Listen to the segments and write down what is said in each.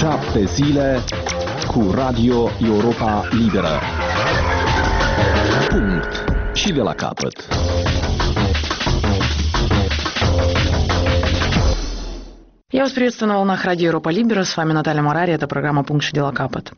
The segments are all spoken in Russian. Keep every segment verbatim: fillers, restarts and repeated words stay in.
Șapte zile cu Radio Europa Liberă. Punct. Și de la capăt. Я вас приветствую на волнах Радио Европа Либера. С вами Наталья Морари. Это программа «Пункт и дела капот».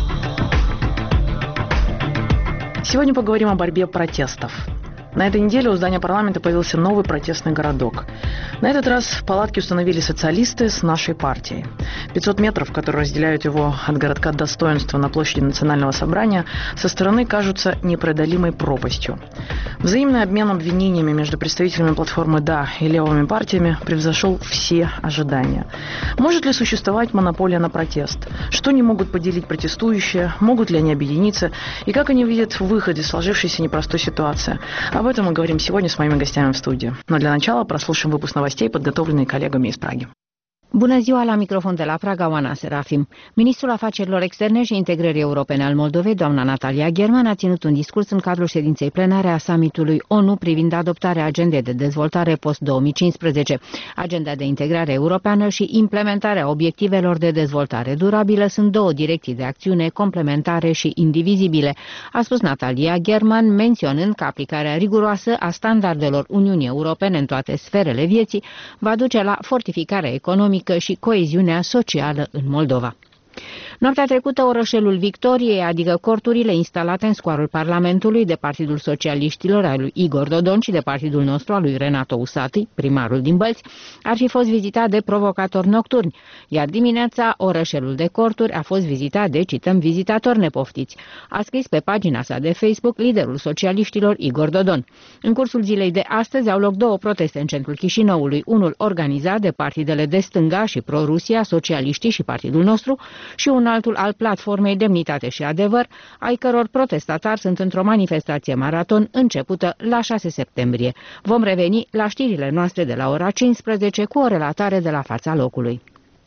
Сегодня поговорим о борьбе протестов. На этой неделе у здания парламента появился новый протестный городок. На этот раз палатки установили социалисты с нашей партией. пятьсот метров, которые разделяют его от городка Достоинства на площади Национального собрания, со стороны кажутся непреодолимой пропастью. Взаимный обмен обвинениями между представителями платформы «Да» и левыми партиями превзошел все ожидания. Может ли существовать монополия на протест? Что не могут поделить протестующие? Могут ли они объединиться? И как они видят выход из сложившейся непростой ситуации? Об этом мы говорим сегодня с моими гостями в студии. Но для начала прослушаем выпуск новостей, подготовленные коллегами из Праги. Bună ziua, la microfon de la Praga, Oana Serafim. Ministrul Afacerilor Externe și Integrării Europene al Moldovei, doamna Natalia German, a ținut un discurs în cadrul ședinței plenare a summitului O N U privind adoptarea agendei de dezvoltare post două mii cincisprezece. Agenda de integrare europeană și implementarea obiectivelor de dezvoltare durabilă sunt două direcții de acțiune complementare și indivizibile, a spus Natalia German, menționând că aplicarea riguroasă a standardelor Uniunii Europene în toate sferele vieții va duce la fortificarea economică și coeziunea socială în Moldova. Noaptea trecută, orășelul Victoriei, adică corturile instalate în scoarul Parlamentului de Partidul Socialiștilor al lui Igor Dodon și de partidul nostru al lui Renato Usati, primarul din Bălți, ar fi fost vizitat de provocatori nocturni, iar dimineața orășelul de corturi a fost vizitat de, cităm, vizitatori nepoftiți, a scris pe pagina sa de Facebook liderul socialiștilor Igor Dodon. În cursul zilei de astăzi au loc două proteste în centrul Chișinăului, unul organizat de partidele de stânga și pro-Rusia, socialiștii și partidul nostru, și un altul al platformei Demnitate și Adevăr, ai căror protestatari sunt într-o manifestație maraton începută la șase septembrie. Vom reveni la știrile noastre de la ora cincisprezece cu o relatare de la fața locului.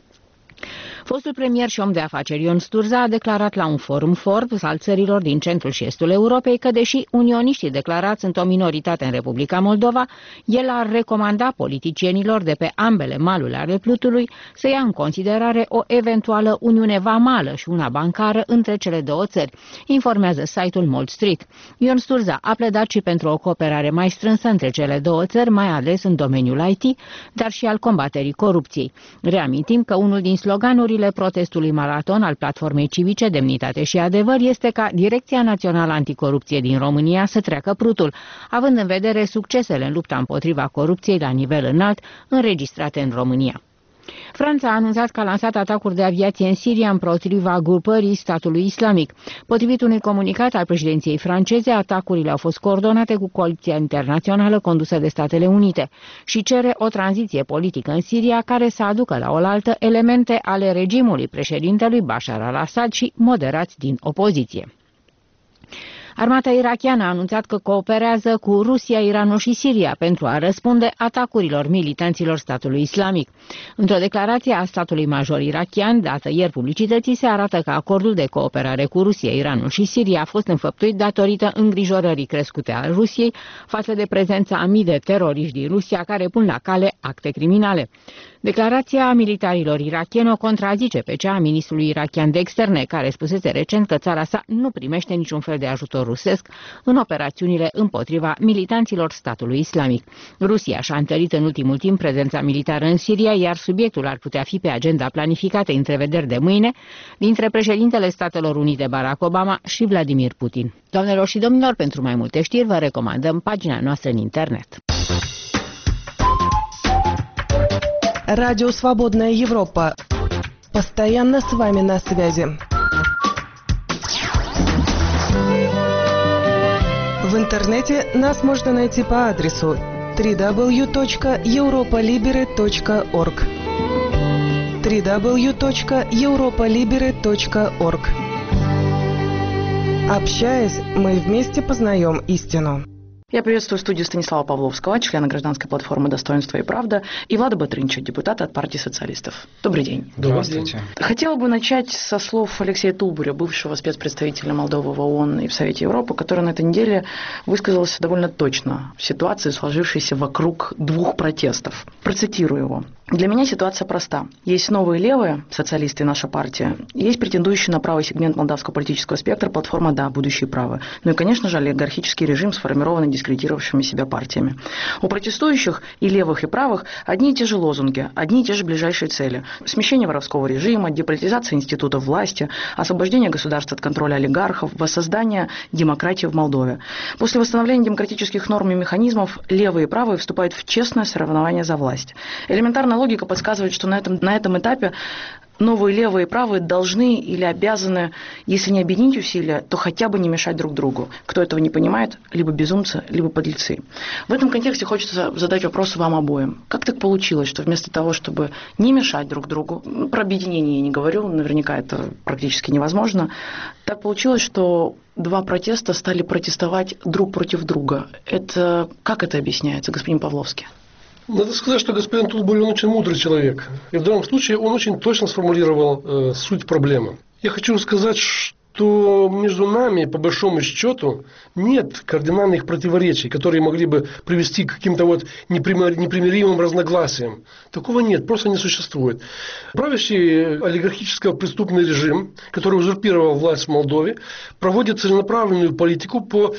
Fostul premier și om de afaceri Ion Sturza a declarat la un forum Forbes al țărilor din centrul și estul Europei că, deși unioniștii declarați sunt o minoritate în Republica Moldova, el ar recomanda politicienilor de pe ambele maluri ale Plutului să ia în considerare o eventuală uniune vamală și una bancară între cele două țări, informează site-ul Mold Street. Ion Sturza a pledat și pentru o cooperare mai strânsă între cele două țări, mai ales în domeniul I T, dar și al combaterii corupției. Reamintim că unul din sloganurile protestului maraton al platformei civice Demnitate și Adevăr este ca Direcția Națională Anticorupție din România să treacă prutul, având în vedere succesele în lupta împotriva corupției la nivel înalt înregistrate în România. Franța a anunțat că a lansat atacuri de aviație în Siria împotriva grupării statului islamic. Potrivit unui comunicat al președinției franceze, atacurile au fost coordonate cu coaliția internațională condusă de Statele Unite și cere o tranziție politică în Siria care să aducă la oaltă elemente ale regimului președintelui Bashar al-Assad și moderați din opoziție. Armata irakiană a anunțat că cooperează cu Rusia, Iranul și Siria pentru a răspunde atacurilor militanților statului islamic. Într-o declarație a statului major irakian, dată ieri publicității, se arată că acordul de cooperare cu Rusia, Iranul și Siria a fost înfăptuit datorită îngrijorării crescute a Rusiei față de prezența a mii de teroriști din Rusia care pun la cale acte criminale. Declarația militarilor irakieni o contrazice pe cea a ministrului irakian de externe, care spusese recent că țara sa nu primește niciun fel de ajutor rusesc în operațiunile împotriva militanților statului islamic. Rusia și-a întărit în ultimul timp prezența militară în Siria, iar subiectul ar putea fi pe agenda planificată întrevederi de mâine dintre președintele Statelor Unite Barack Obama și Vladimir Putin. Doamnelor și domnilor, pentru mai multe știri vă recomandăm pagina noastră în internet. Радио «Свободная Европа». Постоянно с вами на связи. В интернете нас можно найти по адресу дабл ю дабл ю дабл ю точка европа либере точка орг дабл ю дабл ю дабл ю точка европа либере точка орг. Общаясь, мы вместе познаем истину. Я приветствую в студии Станислава Павловского, члена гражданской платформы «Достоинство и правда», и Влада Батрынча, депутата от партии социалистов. Добрый день. Здравствуйте. Хотела бы начать со слов Алексея Тулбуря, бывшего спецпредставителя Молдовы в ООН и в Совете Европы, который на этой неделе высказался довольно точно в ситуации, сложившейся вокруг двух протестов. Процитирую его. «Для меня ситуация проста. Есть новые левые, социалисты и наша партия, есть претендующий на правый сегмент молдавского политического спектра платформа «Да, будущее право». Ну и, конечно же, олигархический режим, сформированный дискредитировавшими себя партиями. У протестующих и левых, и правых одни и те же лозунги, одни и те же ближайшие цели. Смещение воровского режима, деполитизация институтов власти, освобождение государства от контроля олигархов, воссоздание демократии в Молдове. После восстановления демократических норм и механизмов левые и правые вступают в честное соревнование за власть. Элементарная логика подсказывает, что на этом, на этом этапе новые левые и правые должны или обязаны, если не объединить усилия, то хотя бы не мешать друг другу. Кто этого не понимает, либо безумцы, либо подлецы. В этом контексте хочется задать вопрос вам обоим. Как так получилось, что вместо того, чтобы не мешать друг другу, про объединение я не говорю, наверняка это практически невозможно, так получилось, что два протеста стали протестовать друг против друга. Это как это объясняется, господин Павловский? Надо сказать, что господин Тулбур, он очень мудрый человек. И в данном случае он очень точно сформулировал э, суть проблемы. Я хочу сказать, что между нами, по большому счету, нет кардинальных противоречий, которые могли бы привести к каким-то вот непримиримым разногласиям. Такого нет, просто не существует. Правящий олигархическо-преступный режим, который узурпировал власть в Молдове, проводит целенаправленную политику по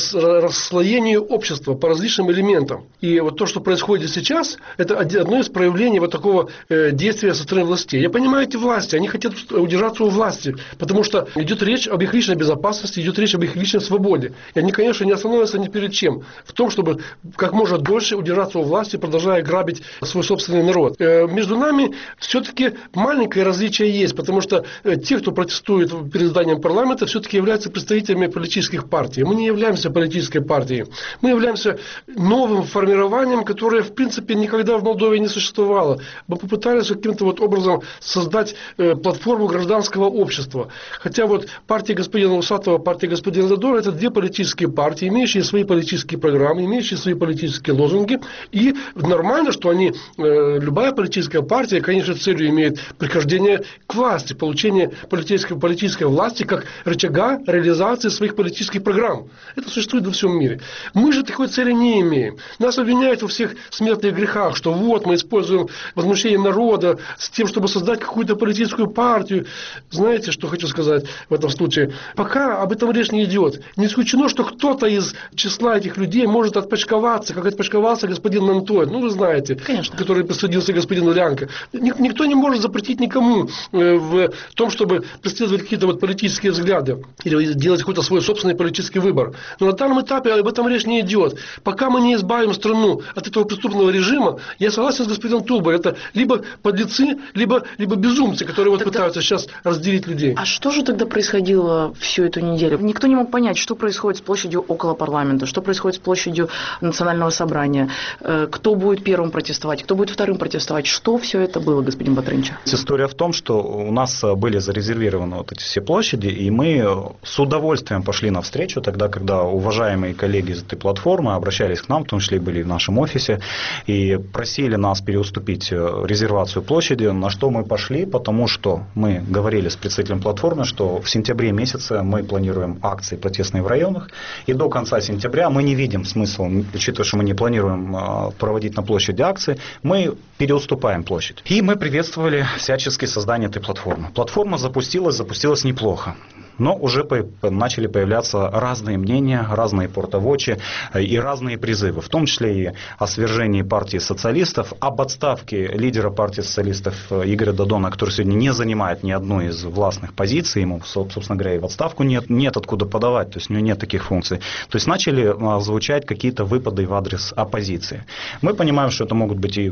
расслоению общества, по различным элементам. И вот то, что происходит сейчас, это одно из проявлений вот такого действия со стороны властей. Я понимаю эти власти, они хотят удержаться у власти, потому что идет речь об их личной безопасности, идет речь об их личной свободе. И они, конечно, не остановятся ни перед чем в том, чтобы как можно дольше удержаться у власти, продолжая грабить свой собственный народ. Э, между нами все-таки маленькое различие есть, потому что э, те, кто протестует перед зданием парламента, все-таки являются представителями политических партий. Мы не являемся политической партией. Мы являемся новым формированием, которое, в принципе, никогда в Молдове не существовало. Мы попытались каким-то вот образом создать э, платформу гражданского общества. Хотя вот партия господина Усатова, партия господина Додора — это две политические партии, имеющие свои политические программы, имеющие свои политические лозунги. И нормально, что они, э, любая политическая партия, конечно, целью имеет прихождение к власти, получение политической, политической власти как рычага реализации своих политических программ. Это существует во всем мире. Мы же такой цели не имеем. Нас обвиняют во всех смертных грехах, что вот мы используем возмущение народа с тем, чтобы создать какую-то политическую партию. Знаете, что хочу сказать в этом случае? Пока об этом речь не идет. Не исключено, что кто-то из числа этих людей может отпочковаться, как отпочковался господин Нантой, ну вы знаете, конечно, который присудился господину Лянко. Никто не может запретить никому в том, чтобы преследовать какие-то вот политические взгляды или делать какой-то свой собственный политический выбор. Но на данном этапе об этом речь не идет. Пока мы не избавим страну от этого преступного режима, я согласен с господином Тулбой, это либо подлецы, либо, либо безумцы, которые вот пытаются сейчас разделить людей. А что же тогда происходило всю эту неделю? Никто не мог понять, что происходит с площадью около парламента, что происходит с площадью национального собрания, кто будет первым протестовать, кто будет вторым протестовать, что все это было, господин Батрынча? История в том, что у нас были зарезервированы вот эти все площади, и мы с удовольствием пошли навстречу тогда, когда уважаемые коллеги из этой платформы обращались к нам, в том числе и были в нашем офисе, и просили нас переуступить резервацию площади, на что мы пошли, потому что мы говорили с представителем платформы, что в сентябре месяце мы планируем акции протестные в районах, и до конца сентября мы не видим смысла, учитывая, что мы не планируем проводить на площади акции, мы переуступаем площадь. И мы приветствовали всячески создание этой платформы. Платформа запустилась, запустилась неплохо. Но уже начали появляться разные мнения, разные портовочи и разные призывы, в том числе и о свержении партии социалистов, об отставке лидера партии социалистов Игоря Додона, который сегодня не занимает ни одной из властных позиций, ему, собственно говоря, и в отставку нет, нет откуда подавать, то есть у него нет таких функций. То есть начали звучать какие-то выпады в адрес оппозиции. Мы понимаем, что это могут быть и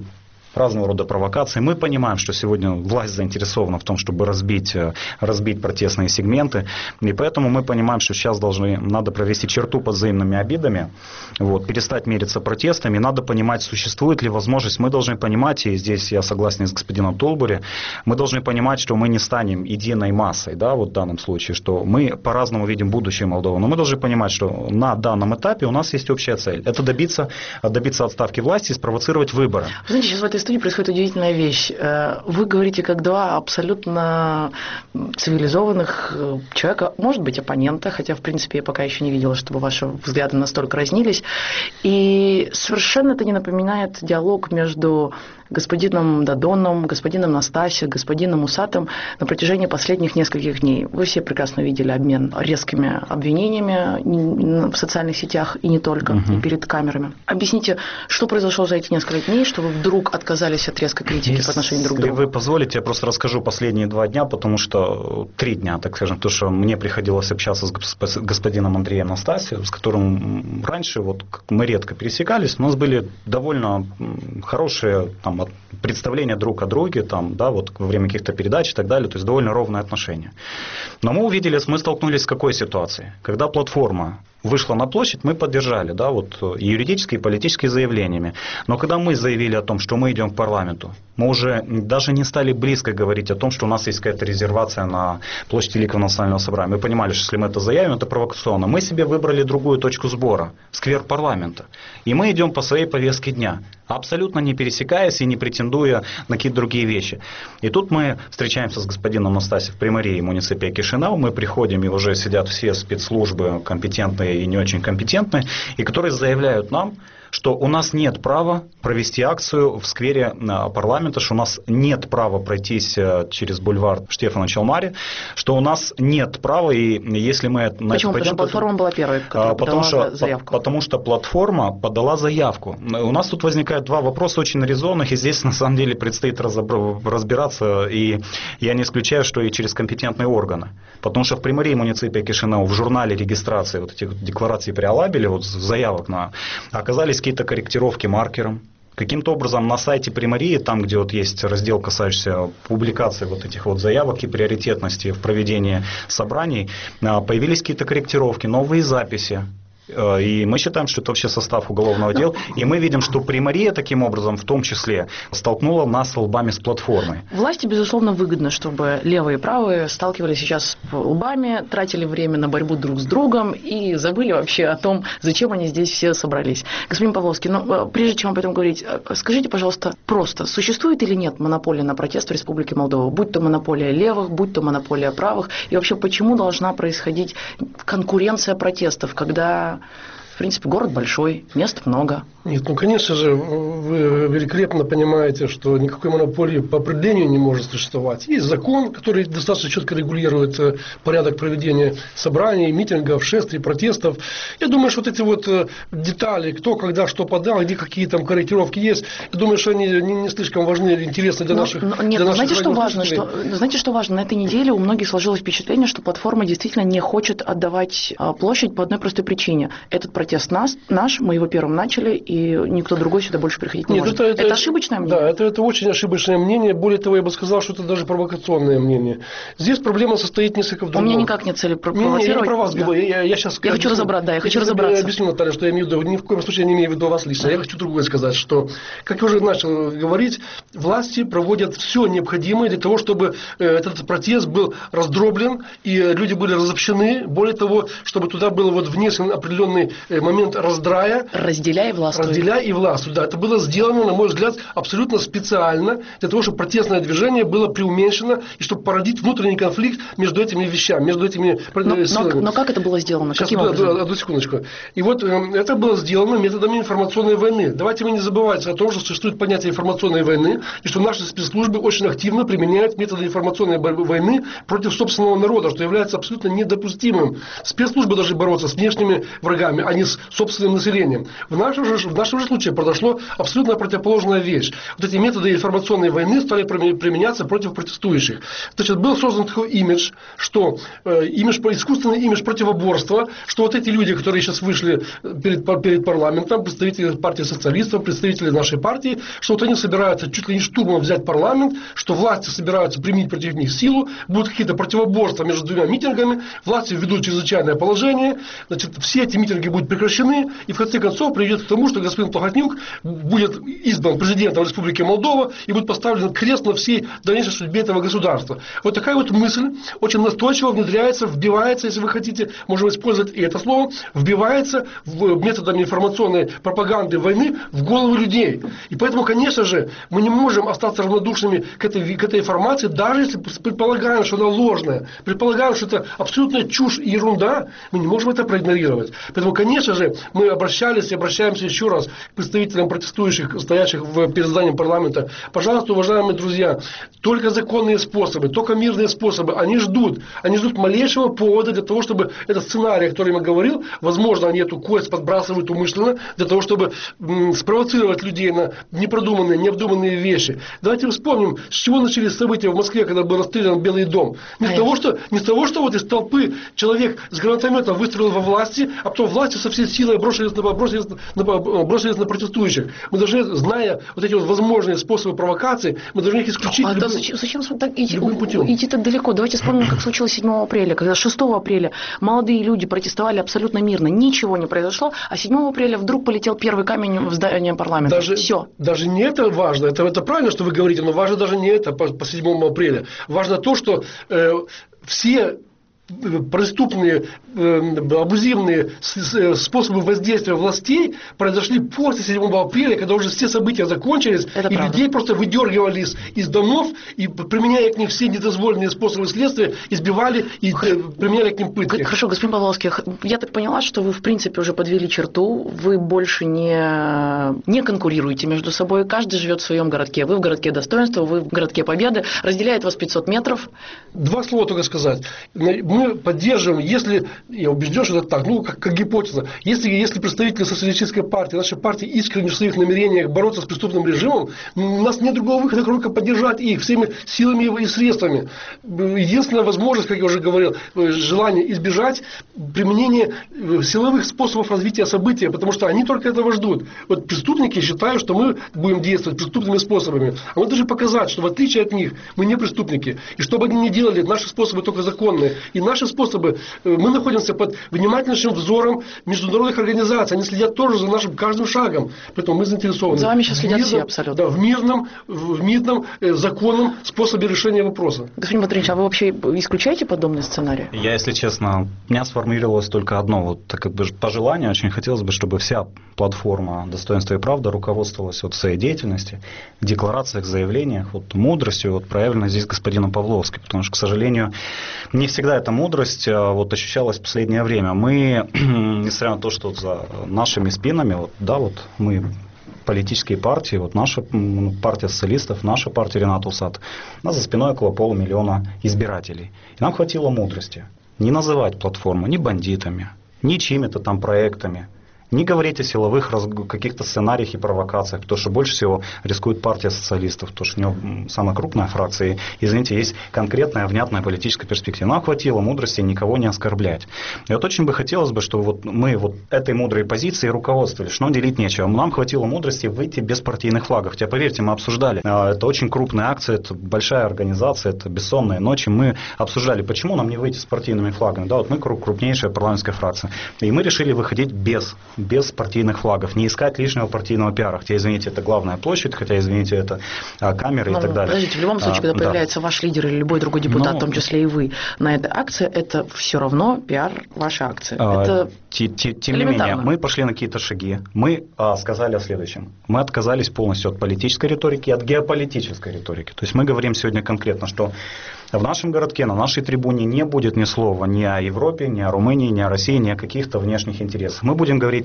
разного рода провокации. Мы понимаем, что сегодня власть заинтересована в том, чтобы разбить, разбить протестные сегменты, и поэтому мы понимаем, что сейчас должны, надо провести черту под взаимными обидами, вот, перестать мериться протестами, надо понимать, существует ли возможность, мы должны понимать, и здесь я согласен с господином Толбури, мы должны понимать, что мы не станем единой массой, да, вот в данном случае, что мы по-разному видим будущее Молдовы, но мы должны понимать, что на данном этапе у нас есть общая цель, это добиться, добиться отставки власти и спровоцировать выборы. Вы знаете, сейчас в этой студии происходит удивительная вещь. Вы говорите как два абсолютно цивилизованных человека, может быть, оппонента, хотя, в принципе, я пока еще не видела, чтобы ваши взгляды настолько разнились. И совершенно это не напоминает диалог между господином Дадоном, господином Настасио, господином Усатом на протяжении последних нескольких дней. Вы все прекрасно видели обмен резкими обвинениями в социальных сетях и не только, угу. и перед камерами. Объясните, что произошло за эти несколько дней, что вы вдруг отказались от резкой критики Если по отношению друг к другу? Если вы позволите, я просто расскажу последние два дня, потому что три дня, так скажем, потому что мне приходилось общаться с господином Андреем Настасио, с которым раньше вот мы редко пересекались, у нас были довольно хорошие там, представления друг о друге, там, да, вот во время каких-то передач и так далее, то есть довольно ровные отношения. Но мы увидели, мы столкнулись с какой ситуацией? Когда платформа вышла на площадь, мы поддержали, да, вот, и юридические, и политические заявлениями. Но когда мы заявили о том, что мы идем к парламенту, мы уже даже не стали близко говорить о том, что у нас есть какая-то резервация на площади Великого национального собрания. Мы понимали, что если мы это заявим, это провокационно. Мы себе выбрали другую точку сбора, сквер парламента. И мы идем по своей повестке дня, абсолютно не пересекаясь и не претендуя на какие-то другие вещи. И тут мы встречаемся с господином Настасио в примарии муниципия Кишинев, мы приходим, и уже сидят все спецслужбы, компетентные и не очень компетентные, и которые заявляют нам, что у нас нет права провести акцию в сквере парламента, что у нас нет права пройтись через бульвар Штефана Челмари, что у нас нет права, и если мы на Почему? это пойдем... Потому что платформа была первой, которая потому подала что, заявку. Потому что платформа подала заявку. У нас тут возникают два вопроса очень резонных, и здесь на самом деле предстоит разбираться, и я не исключаю, что и через компетентные органы. Потому что в примарии муниципия Кишинев в журнале регистрации вот этих деклараций преалабели, вот заявок на, оказались какие-то корректировки маркером. Каким-то образом на сайте примарии, там, где вот есть раздел, касающийся публикации вот этих вот заявок и приоритетности в проведении собраний, появились какие-то корректировки, новые записи. И мы считаем, что это вообще состав уголовного дела. И мы видим, что примария таким образом, в том числе, столкнула нас лбами с платформой. Власти, безусловно, выгодно, чтобы левые и правые сталкивались сейчас лбами, тратили время на борьбу друг с другом и забыли вообще о том, зачем они здесь все собрались. Господин Павловский, ну, прежде чем об этом говорить, скажите, пожалуйста, просто, существует или нет монополия на протест в Республике Молдова? Будь то монополия левых, будь то монополия правых. И вообще, почему должна происходить конкуренция протестов, когда... В принципе, город большой, мест много. Нет, ну, конечно же, вы великолепно понимаете, что никакой монополии по определению не может существовать. Есть закон, который достаточно четко регулирует порядок проведения собраний, митингов, шествий, протестов. Я думаю, что вот эти вот детали, кто, когда, что подал, где какие там корректировки есть, я думаю, что они не, не слишком важны или интересны для но, наших... Но, нет, для наших знаете, что важно? Что, знаете, что важно? На этой неделе у многих сложилось впечатление, что платформа действительно не хочет отдавать площадь по одной простой причине. Этот протест нас, наш, мы его первым начали, и никто другой сюда больше приходить не Нет, может. Это, это, это ошибочное мнение? Да, это, это очень ошибочное мнение. Более того, я бы сказал, что это даже провокационное мнение. Здесь проблема состоит несколько в другом. У меня никак нет цели провоцировать. Не, не, я не про вас да. говорю. Я, я, сейчас я хочу разобраться, да, я хочу я разобраться. Я объясню, Наталья, что я имею в виду. Ни в коем случае я не имею в виду вас лично. Я хочу другое сказать, что, как я уже начал говорить, власти проводят все необходимое для того, чтобы этот протест был раздроблен, и люди были разобщены. Более того, чтобы туда был вот внесен определенный момент раздрая. Разделяй и властвуй. Разделяй и властвуй, да. Это было сделано, на мой взгляд, абсолютно специально, для того, чтобы протестное движение было преуменьшено, и чтобы породить внутренний конфликт между этими вещами, между этими но, силами. Но, но как это было сделано? Сейчас, Каким одну, образом? одну секундочку. И вот э, это было сделано методами информационной войны. Давайте мы не забывать о том, что существует понятие информационной войны, и что наши спецслужбы очень активно применяют методы информационной войны против собственного народа, что является абсолютно недопустимым. Спецслужбы должны бороться с внешними врагами, а не с с собственным населением. В нашем же, в нашем же случае произошло абсолютно противоположная вещь. Вот эти методы информационной войны стали применяться против протестующих. Значит, был создан такой имидж, что э, имидж, искусственный имидж противоборства, что вот эти люди, которые сейчас вышли перед, перед парламентом, представители партии социалистов, представители нашей партии, что вот они собираются чуть ли не штурмом взять парламент, что власти собираются применить против них силу, будут какие-то противоборства между двумя митингами, власти введут чрезвычайное положение, значит, все эти митинги будут прекращены, и в конце концов приведет к тому, что господин Плохотнюк будет избран президентом Республики Молдова и будет поставлен крест на всей дальнейшей судьбе этого государства. Вот такая вот мысль очень настойчиво внедряется, вбивается, если вы хотите, можем использовать и это слово, вбивается в методами информационной пропаганды войны в голову людей. И поэтому, конечно же, мы не можем остаться равнодушными к этой, к этой информации, даже если предполагаем, что она ложная, предполагаем, что это абсолютная чушь и ерунда, мы не можем это проигнорировать. Поэтому, конечно же, мы обращались и обращаемся еще раз к представителям протестующих, стоящих в, перед зданием парламента. Пожалуйста, уважаемые друзья, только законные способы, только мирные способы, они ждут. Они ждут малейшего повода для того, чтобы этот сценарий, о котором я говорил, возможно, они эту кость подбрасывают умышленно, для того, чтобы м, спровоцировать людей на непродуманные, необдуманные вещи. Давайте вспомним, с чего начались события в Москве, когда был расстрелян Белый дом. Не с того, что, не с того, что вот из толпы человек с гранатометом выстрелил во власти, а потом власти со всей силой бросились на, бросились на, бросились на протестующих. Мы должны, зная вот эти вот возможные способы провокации, мы должны их исключить. А любым, да зачем, зачем так идти, путем. идти так далеко? Давайте вспомним, как случилось седьмого апреля, когда шестого апреля молодые люди протестовали абсолютно мирно, ничего не произошло, а седьмого апреля вдруг полетел первый камень в здание парламента. Даже, Все. Даже не это важно, это, это правильно, что вы говорите, но важно даже не это по, по седьмому апреля. Важно то, что э, все преступные, э, абузивные способы воздействия властей произошли после седьмого апреля, когда уже все события закончились, это и правда. людей просто выдергивали из, из домов и, применяя к ним все недозволенные способы следствия, избивали и Х... применяли к ним пытки. Хорошо, господин Павловский, я так поняла, что вы в принципе уже подвели черту, вы больше не, не конкурируете между собой, каждый живет в своем городке, вы в городке достоинства, вы в городке победы, разделяет вас пятьсот метров. Два слова только сказать. Мы поддерживаем, если, я убежден, что это так, ну, как, как гипотеза, если, если представители социалистической партии, нашей партии искренне в своих намерениях бороться с преступным режимом, у нас нет другого выхода, кроме как поддержать их всеми силами и средствами. Единственная возможность, как я уже говорил, желание избежать применения силовых способов развития события, потому что они только этого ждут. Вот преступники считают, что мы будем действовать преступными способами. А мы должны показать, что в отличие от них мы не преступники. И что бы они ни делали, наши способы только законные. И наши способы, мы находимся под внимательнейшим взором международных организаций. Они следят тоже за нашим каждым шагом. Поэтому мы заинтересованы. За вами сейчас следят мирном, все абсолютно. Да, в мирном, в мирном, законном способе решения вопроса. Господин Батуринич, а вы вообще исключаете подобные сценарии? Я, если честно, у меня сформулировалось только одно вот, так как бы пожелание. Очень хотелось бы, чтобы вся платформа «Достоинство и правда» руководствовалась вот в своей деятельности, в декларациях, заявлениях, вот, мудростью, вот, проявленной здесь господином Павловским. Потому что, к сожалению, не всегда эта мудрость вот, ощущалась в последнее время. Мы, несмотря на то, что за нашими спинами, вот, да, вот мы политические партии, вот наша партия социалистов, наша партия Рената Усат, у нас за спиной около полумиллиона избирателей. И нам хватило мудрости не называть платформу ни бандитами, ни чьими-то там проектами, не говорить о силовых каких-то сценариях и провокациях, потому что больше всего рискует партия социалистов, потому что у нее самая крупная фракция, и, извините, есть конкретная, внятная политическая перспектива. Нам хватило мудрости никого не оскорблять. И вот очень бы хотелось бы, чтобы вот мы вот этой мудрой позицией руководствовались, что делить нечего. Нам хватило мудрости выйти без партийных флагов. Хотя, поверьте, мы обсуждали. Это очень крупная акция, это большая организация, это бессонные ночи. Мы обсуждали, почему нам не выйти с партийными флагами. Да, вот мы крупнейшая парламентская фракция. И мы решили выходить без без партийных флагов, не искать лишнего партийного пиара. Хотя, извините, это главная площадь, хотя, извините, это а, камеры Но, и так далее. Подождите, в любом случае, а, когда да. появляется ваш лидер или любой другой депутат, Но... в том числе и вы, на этой акции, это все равно пиар вашей акции. А, это тем, тем не менее, мы пошли на какие-то шаги. Мы а, сказали о следующем. Мы отказались полностью от политической риторики и от геополитической риторики. То есть мы говорим сегодня конкретно, что в нашем городке, на нашей трибуне не будет ни слова ни о Европе, ни о Румынии, ни о России, ни о каких-то внешних интересах. Мы будем говорить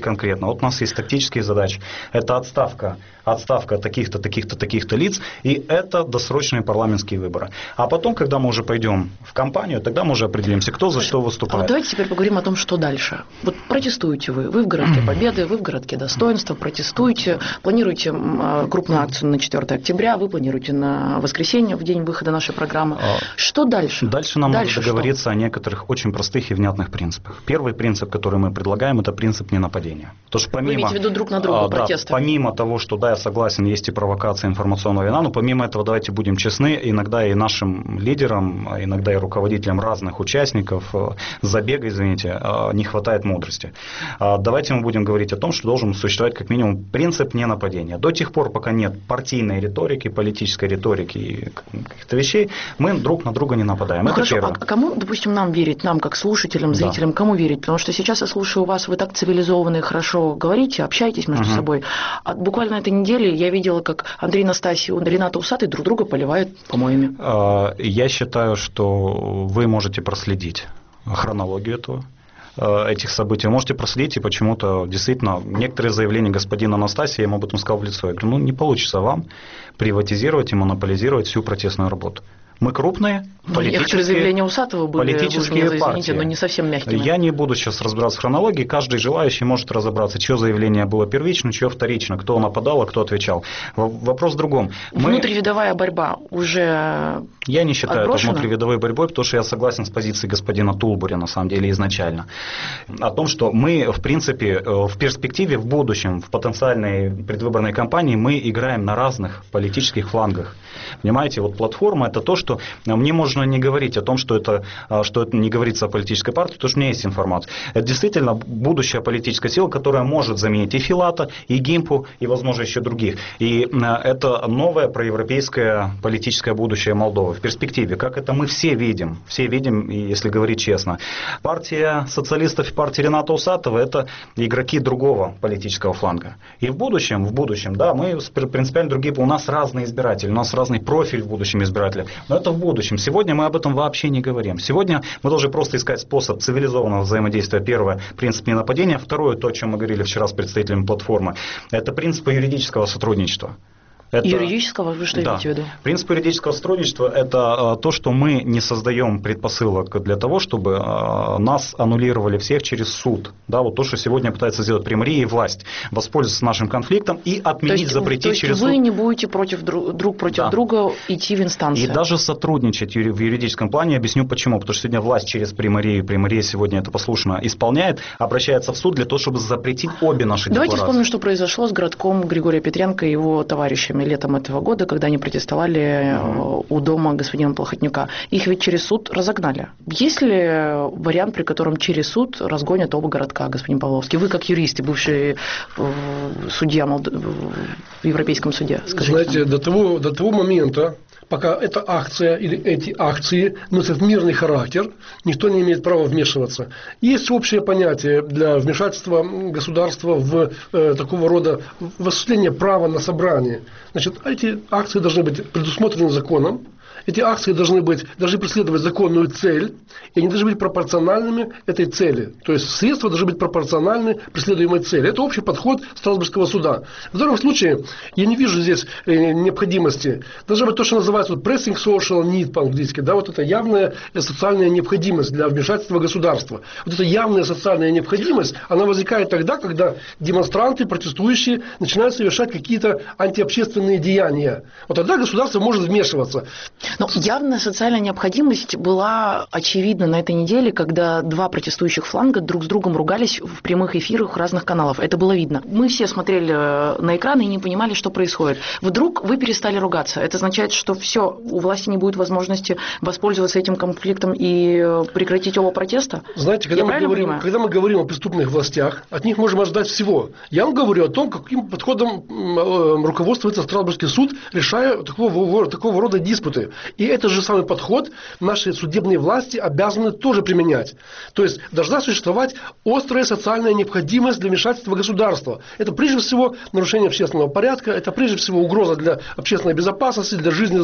конкретно. Вот у нас есть тактические задачи. Это отставка, отставка таких-то, таких-то, таких-то лиц, и это досрочные парламентские выборы. А потом, когда мы уже пойдем в кампанию, тогда мы уже определимся, кто за что выступает. А вот давайте теперь поговорим о том, что дальше. Вот протестуете вы, вы в городке Победы, вы в городке Достоинства, протестуете, планируете крупную акцию на четвёртое октября, вы планируете на воскресенье, в день выхода нашей программы. Что дальше? Дальше нам дальше надо договориться что? о некоторых очень простых и внятных принципах. Первый принцип, который мы предлагаем, это принцип ненападения. То, что помимо, вы имеете в виду друг на друга а, протесты? Да, помимо того, что, да, я согласен, есть и провокация информационная война, но помимо этого, давайте будем честны, иногда и нашим лидерам, иногда и руководителям разных участников забега, извините, не хватает мудрости. Давайте мы будем говорить о том, что должен существовать как минимум принцип ненападения. До тех пор, пока нет партийной риторики, политической риторики и каких-то вещей, мы друг на друга не нападаем. Ну, это хорошо, первое. А кому, допустим, нам верить, нам как слушателям, зрителям, да. Кому верить? Потому что сейчас я слушаю вас, вы так цивилизованные, хорошо говорите, общаетесь между угу. собой. А буквально на этой неделе я видела, как Андрей Настасьев и Рената Усатый друг друга поливают помоями. Я считаю, что вы можете проследить хронологию этого. Этих событий. Вы можете проследить, и почему-то действительно некоторые заявления господина Анастасия, я ему об этом сказал в лицо. Я говорю, ну не получится вам приватизировать и монополизировать всю протестную работу. Мы крупные, политические, некоторые заявления Усатого были, политические вы, партии. Извините, но не совсем мягкими. Я не буду сейчас разбираться в хронологии. Каждый желающий может разобраться, чье заявление было первично, чье вторично, кто нападал, а кто отвечал. Вопрос в другом. Мы... Внутривидовая борьба уже Я не считаю отброшена? это внутривидовой борьбой, потому что я согласен с позицией господина Тулбури, на самом деле, изначально. О том, что мы, в принципе, в перспективе, в будущем, в потенциальной предвыборной кампании мы играем на разных политических флангах. Понимаете, вот платформа – это то, что мне можно не говорить о том, что это, что это не говорится о политической партии, потому что у меня есть информация. Это действительно будущая политическая сила, которая может заменить и Филата, и Гимпу, и, возможно, еще других. И это новое проевропейское политическое будущее Молдовы в перспективе. Как это мы все видим, все видим, если говорить честно. Партия социалистов и партия Рената Усатова – это игроки другого политического фланга. И в будущем, в будущем, да, мы принципиально другие, у нас разные избиратели, у нас разный профиль в будущем избирателя. Но это в будущем. Сегодня мы об этом вообще не говорим. Сегодня мы должны просто искать способ цивилизованного взаимодействия. Первое – принцип ненападения. Второе – то, о чем мы говорили вчера с представителями платформы – это принцип юридического сотрудничества. Это, юридического? Вы что да. имеете в виду? Принцип юридического сотрудничества – это то, что мы не создаем предпосылок для того, чтобы нас аннулировали всех через суд. Да, вот то, что сегодня пытается сделать Примария и власть. Воспользоваться нашим конфликтом и отменить, то есть, запретить то есть через вы суд. не будете против, друг против да. друга идти в инстанции? И даже сотрудничать в юридическом плане. Объясню почему. Потому что сегодня власть через Примарию, Примария сегодня это послушно исполняет, обращается в суд для того, чтобы запретить обе наши Давайте декларации. вспомним, что произошло с городком Григория Петренко и его товарищами летом этого года, когда они протестовали mm-hmm. у дома господина Плохотнюка. Их ведь через суд разогнали. Есть ли вариант, при котором через суд разгонят оба городка, господин Павловский? Вы, как юрист и бывший судья в Европейском суде, скажите. Знаете, до того, до того момента, пока эта акция или эти акции носят мирный характер, никто не имеет права вмешиваться. Есть общее понятие для вмешательства государства в э, такого рода в осуществление права на собрание. Значит, эти акции должны быть предусмотрены законом. Эти акции должны быть, должны преследовать законную цель, и они должны быть пропорциональными этой цели. То есть средства должны быть пропорциональны преследуемой цели. Это общий подход Страсбургского суда. В втором случае я не вижу здесь необходимости. Должна быть то, что называется вот pressing social need по-английски. Да, вот это явная социальная необходимость для вмешательства государства. Вот эта явная социальная необходимость, она возникает тогда, когда демонстранты, протестующие начинают совершать какие-то антиобщественные деяния. Вот тогда государство может вмешиваться. Но явная социальная необходимость была очевидна на этой неделе, когда два протестующих фланга друг с другом ругались в прямых эфирах разных каналов. Это было видно. Мы все смотрели на экраны и не понимали, что происходит. Вдруг вы перестали ругаться. Это означает, что все, у власти не будет возможности воспользоваться этим конфликтом и прекратить оба протеста? Знаете, когда, мы говорим, когда мы говорим о преступных властях, от них можем ожидать всего. Я вам говорю о том, каким подходом руководствуется Страсбургский суд, решая такого, такого рода диспуты. И этот же самый подход наши судебные власти обязаны тоже применять. То есть должна существовать острая социальная необходимость для вмешательства государства. Это прежде всего нарушение общественного порядка, это прежде всего угроза для общественной безопасности, для жизни и здоровья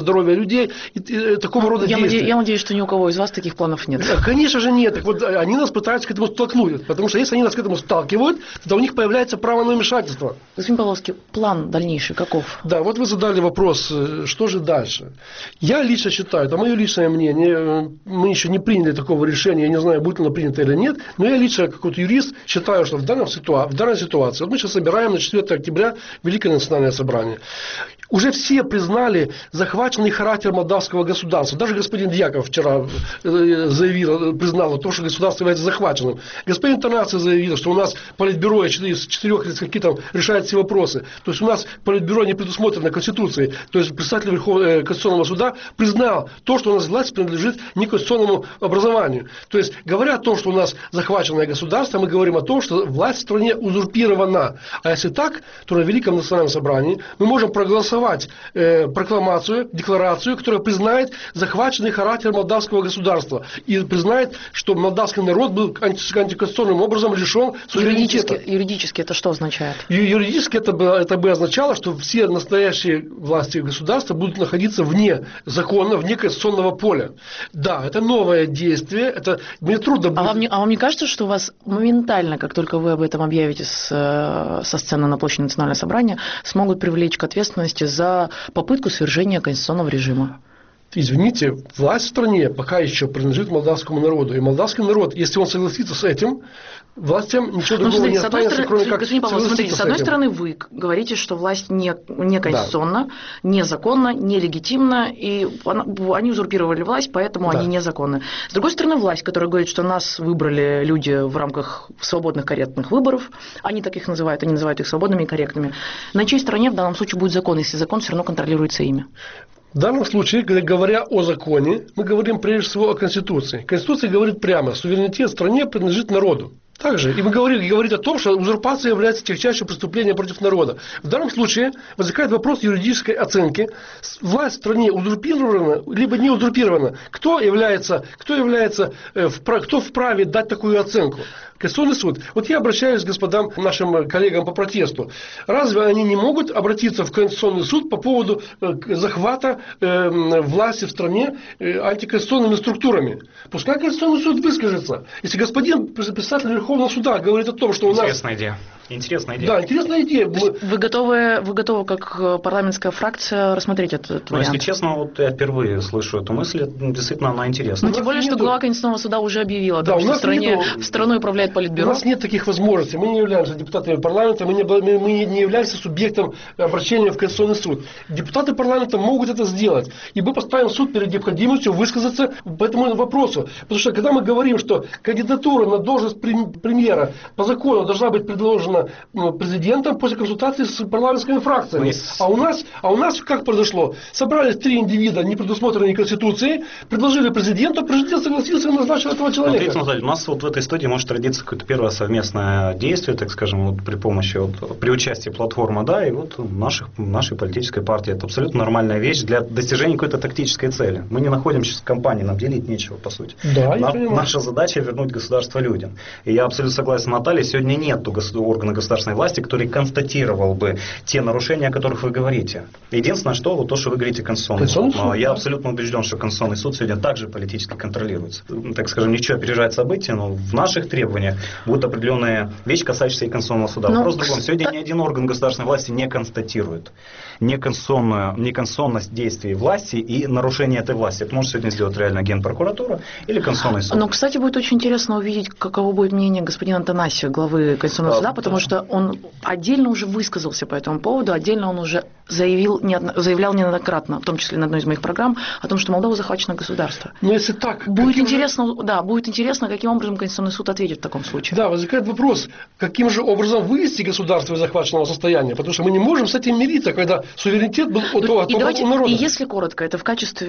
здоровья людей и, и такого рода я действия. Надеюсь, я надеюсь, что ни у кого из вас таких планов нет. Конечно же нет. Так вот, они нас пытаются к этому столкнуть. Потому что если они нас к этому сталкивают, тогда у них появляется право на вмешательство. Господин Павловский, план дальнейший каков? Да, вот вы задали вопрос, что же дальше. Я лично считаю, это мое личное мнение, мы еще не приняли такого решения, я не знаю, будет оно принято или нет, но я лично, как вот юрист, считаю, что в, данном ситуа- в данной ситуации, вот мы сейчас собираем на четвёртого октября Великое национальное собрание. Уже все признали захваченный характер молдавского государства. Даже господин Дьяков вчера заявил, признал то, что государство является захваченным. Господин Танасов заявил, что у нас политбюро из четырех или скольки там решает все вопросы. То есть у нас политбюро не предусмотрено Конституцией. То есть представитель Верховного Конституционного суда признал то, что у нас власть принадлежит не конституционному образованию. То есть говоря о том, что у нас захваченное государство, мы говорим о том, что власть в стране узурпирована. А если так, то на Великом национальном собрании мы можем проголосовать э, прокламацию, декларацию, которая признает захваченный характер молдавского государства и признает, что молдавский народ был анти- антиконституционным образом лишен суверенитета. Юридически, юридически это что означает? Ю- юридически это бы, это бы означало, что все настоящие власти государства будут находиться вне закона, вне конституционного поля. Да, это новое действие, это мне трудно будет... А вам, не, а вам не кажется, что у вас моментально, как только вы об этом объявите с, со сцены на площади Национального собрания, смогут привлечь к ответственности за попытку свержения конституционного режима? Извините, власть в стране пока еще принадлежит молдавскому народу. И молдавский народ, если он согласится с этим, властям ничего другого смотрите, не с одной останется, стороны, кроме как господин Павлов, смотрите, с одной этим. стороны, вы говорите, что власть не, не конституционна, да. незаконна, нелегитимна, и она, они узурпировали власть, поэтому да. они незаконны. С другой стороны, власть, которая говорит, что нас выбрали люди в рамках свободных, корректных выборов, они так их называют, они называют их свободными и корректными. На чьей стороне в данном случае будет закон, если закон все равно контролируется ими? В данном случае, говоря о законе, мы говорим прежде всего о Конституции. Конституция говорит прямо, суверенитет в стране принадлежит народу. Также, и мы говорим, говорим о том, что узурпация является тягчайшим преступлением против народа. В данном случае возникает вопрос юридической оценки. Власть в стране узурпирована, либо не узурпирована. Кто является, кто является, кто вправе дать такую оценку? Конституционный суд. Вот я обращаюсь к господам, нашим коллегам по протесту. Разве они не могут обратиться в Конституционный суд по поводу захвата э, власти в стране э, антиконституционными структурами? Пускай Конституционный суд выскажется. Если господин председатель Верховного суда говорит о том, что у нас... Интересная идея. Интересная идея. Да, интересная идея. Мы... Вы готовы, вы готовы, как парламентская фракция, рассмотреть этот Но, вариант? если честно, вот я впервые слышу эту мысль, действительно она интересна. Ну, тем более, что нету... глава Конституционного суда уже объявила, да, что в стране, нету... в страной управляет политбюро. У нас нет таких возможностей. Мы не являемся депутатами парламента, мы не, мы не являемся субъектом обращения в Конституционный суд. Депутаты парламента могут это сделать. И мы поставим суд перед необходимостью высказаться по этому вопросу. Потому что когда мы говорим, что кандидатура на должность премьера по закону должна быть предложена президентом после консультации с парламентскими фракциями. Мы... А, у нас, а у нас как произошло? Собрались три индивида, не предусмотренные Конституцией, предложили президенту, президент согласился и назначил этого человека. Смотрите, Наталья, у нас вот в этой студии может родиться какое-то первое совместное действие, так скажем, вот при помощи, вот, при участии платформы, да, и вот наших, нашей политической партии. Это абсолютно нормальная вещь для достижения какой-то тактической цели. Мы не находимся в компании, нам делить нечего, по сути. Да, На, наша задача вернуть государство людям. И я абсолютно согласен с Натальей, сегодня нет органа государственной власти, который констатировал бы те нарушения, о которых вы говорите. Единственное, что вот то, что вы говорите, Конституционный суд. Но я абсолютно убежден, что Конституционный суд сегодня также политически контролируется. Так скажем, ничего опережает события, но в наших требованиях будет определенная вещь, касающаяся и Конституционного суда. Но вопрос в другом. Сегодня ни один орган государственной власти не констатирует неконституционную, неконституционность действий власти и нарушение этой власти. Это может сегодня сделать реально Генпрокуратура или Конституционный суд. Но, кстати, будет очень интересно увидеть, каково будет мнение господина Танасия, главы Конституционного суда, потому да. что он отдельно уже высказался по этому поводу, отдельно он уже заявил, заявлял неоднократно, в том числе на одной из моих программ, о том, что Молдова захвачена государство. Но если так... Будет интересно, же... да, будет интересно, каким образом Конституционный суд ответит в таком случае. Да, возникает вопрос, каким же образом вывести государство из захваченного состояния, потому что мы не можем с этим мириться, когда суверенитет был от, и от, давайте, у народа. И если коротко, это в качестве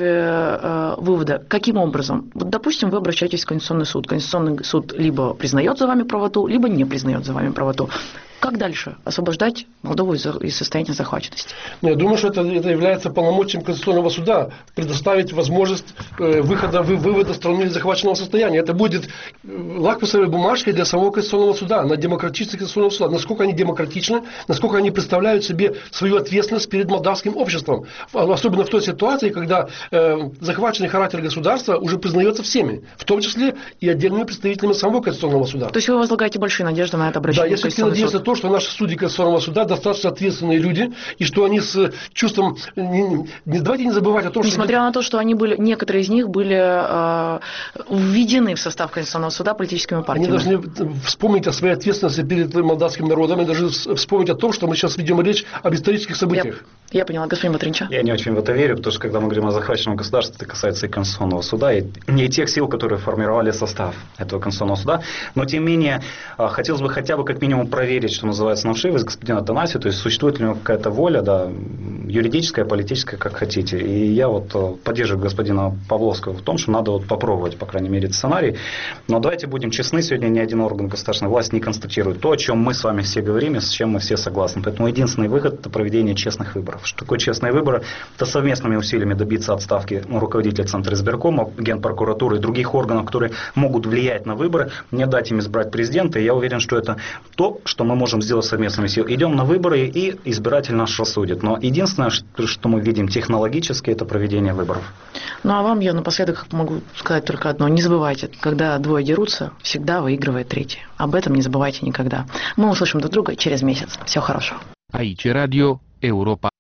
э, вывода, каким образом? Вот, допустим, вы обращаетесь в Конституционный суд. Конституционный суд либо признает за вами правоту, либо не признает за вами правоту. Как дальше освобождать Молдову из, из состояния захваченности? Ну, я думаю, что это, это является полномочием Конституционного суда предоставить возможность э, выхода, вы, вывода страны из захваченного состояния. Это будет лакмусовой бумажкой для самого Конституционного суда, на демократичности Конституционного суда. Насколько они демократичны, насколько они представляют себе свою ответственность перед молдавским обществом. Особенно в той ситуации, когда э, захваченный характер государства уже признается всеми, в том числе и отдельными представителями самого Конституционного суда. То есть вы возлагаете большие надежды на это обращение? Да, я все-таки надеюсь на то, что наши судьи Конституционного суда достаточно ответственные люди, и что они с чувством... Не, не, давайте не забывать о том, Несмотря что... Несмотря на то, что они были, некоторые из них были э, введены в состав Конституционного суда политическими партиями. Они должны вспомнить о своей ответственности перед молдавским народом, и даже вспомнить о том, что мы сейчас ведем речь об исторических событиях. Я, я поняла. Господин Батринча. Я не очень в это верю, потому что когда мы говорим о захваченном государстве, это касается и Конституционного суда, и не тех сил, которые формировали состав этого Конституционного суда. Но, тем не менее, хотелось бы хотя бы как минимум проверить, что называется, на вшивость господина Танасия, то есть существует ли у него какая-то воля, да, юридическая, политическая, как хотите. И я вот поддерживаю господина Павловского в том, что надо вот попробовать, по крайней мере, сценарий. Но давайте будем честны, сегодня ни один орган государственной власти не констатирует то, о чем мы с вами все говорим и с чем мы все согласны. Поэтому единственный выход – это проведение честных выборов. Что такое честные выборы? Это совместными усилиями добиться отставки руководителя Центра избиркома, Генпрокуратуры и других органов, которые могут влиять на выборы, не дать им избрать президента. И я уверен, что это то, что мы можем сделать совместными силами. Идем на выборы, и избиратель наш рассудит. Но единственное, что мы видим технологически, это проведение выборов. Ну а вам я напоследок могу сказать только одно. Не забывайте, когда двое дерутся, всегда выигрывает третий. Об этом не забывайте никогда. Мы услышим друг друга через месяц. Всего хорошего. Aici Radio Europa